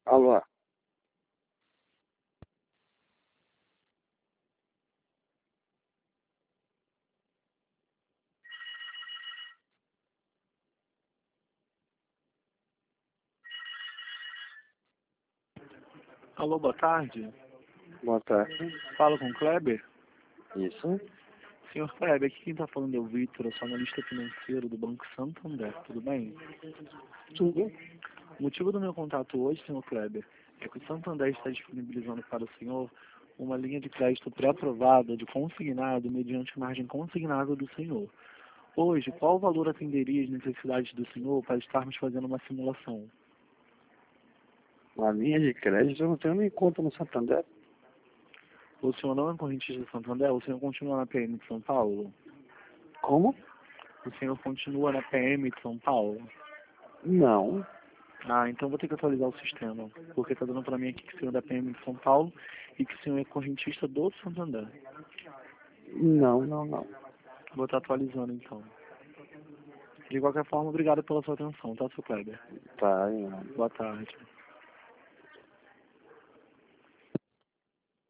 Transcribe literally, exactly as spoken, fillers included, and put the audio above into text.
Alô? Alô, boa tarde. Boa tarde. Falo com o Kleber. Isso? Senhor Kleber, aqui quem está falando é o Vitor, eu sou analista financeiro do Banco Santander, tudo bem? Tudo. O motivo do meu contato hoje, senhor Kleber, é que o Santander está disponibilizando para o senhor uma linha de crédito pré-aprovada de consignado mediante margem consignada do senhor. Hoje, qual valor atenderia as necessidades do senhor para estarmos fazendo uma simulação? Uma linha de crédito eu não tenho nem conta no Santander. O senhor não é correntista do Santander? O senhor continua na P M de São Paulo? Como? O senhor continua na P M de São Paulo? Não. Ah, então vou ter que atualizar o sistema, porque está dando para mim aqui que o senhor é da P M de São Paulo e que o senhor é correntista do Santander. Não, não, não. Vou estar atualizando então. De qualquer forma, obrigado pela sua atenção, tá, seu Kleber? Tá, hein? Boa tarde.